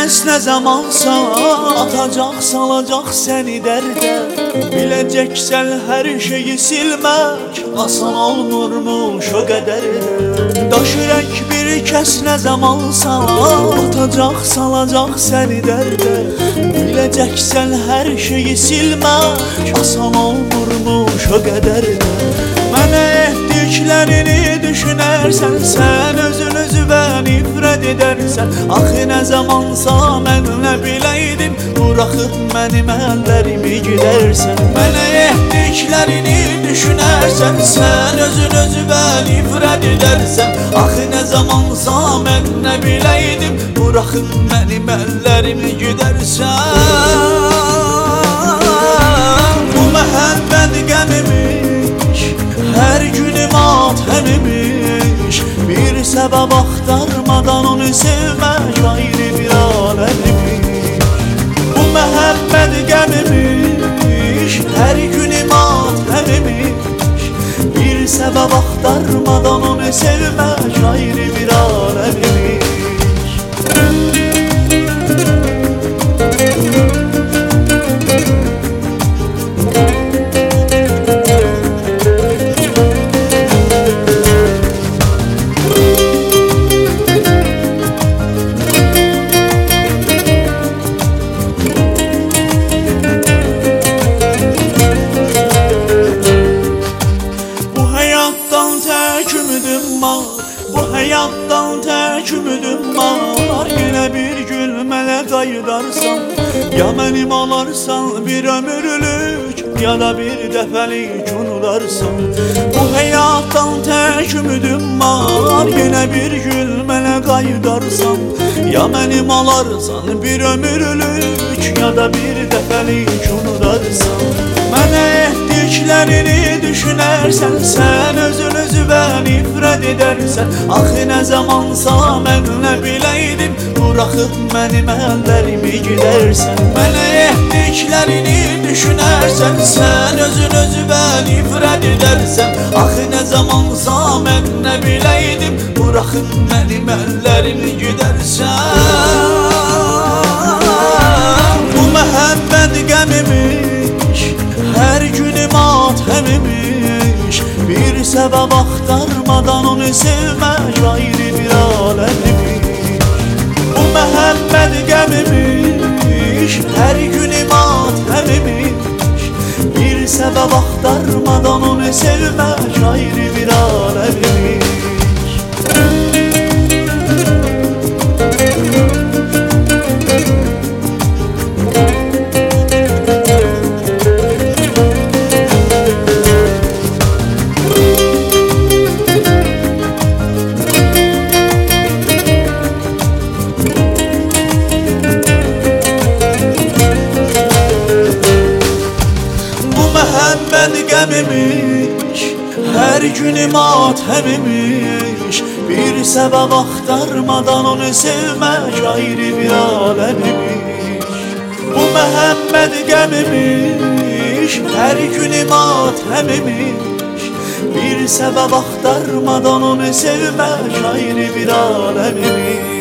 kəs nə zamansa atacaq, salacaq səni dərdə. Biləcəksən hər şeyi silmək asan olmurmuş o qədər də. Daş ürək bir kəs nə zamansa atacaq, salacaq səni dərdə. Biləcəksən hər şeyi silmək asan olmurmuş o qədər də. Mənə etdiklərini düşünərsən, sən özün özünə nifrət edərsən. Axı nə zamansa mən nə biləydim, buraxıb mənim əllərimi gedərsən. Mənə etdiklərini düşünərsən, sən özün özünə nifrət edərsən. Axı nə zamansa mən nə biləydim, buraxıb mənim əllərimi gedərsən. Bu məhəbbət qəmimiş, hər günüm atəmimiş. Bir səbəb axtarmadan onu sevmək ayrı bir aləmimiş. Bu məhəbbət qəmimiş, hər günüm atəmimiş. Bir səbəb axtarmadan onu sevmək ayrı bir aləmimiş. Bu həyatdan tək ümidim var. Yenə bir gün mənə qayıdarsan, ya mənim olarsan bir ömürlük, ya da bir dəfəlik unudarsan. Bu həyatdan tək ümidim var. Yenə bir gün mənə qayıdarsan, ya mənim olarsan bir ömürlük, ya da bir dəfəlik unudarsan. Mənə etdiklərini düşünərsən, sən özün özünə nifrət edərsən. Axı nə zamansa mən nə biləydim, buraxıb mənim əllərimi gedərsən. Mənə etdiklərini düşünərsən, sən özün özünə nifrət edərsən. Axı nə zamansa mən nə biləydim, buraxıb mənim əllərimi gedərsən. Bu məhəbbət qəmimiş, hər günüm atəmimiş. Bir səbəb axtarmadan onu sevmək ayrı bir aləmimiş. Bu məhəbbət qəmimiş, hər günüm atəmimiş. Bir səbəb axtarmadan onu sevmək ayrı bir aləmimiş. Məhəbbət qəmimiş, hər günüm atəmimiş. Bir səbəb axtarmadan onu sevmək ayrı bir aləmimiş. Bu məhəbbət qəmimiş, hər günüm atəmimiş. Bir səbəb axtarmadan onu sevmək ayrı bir aləmimiş.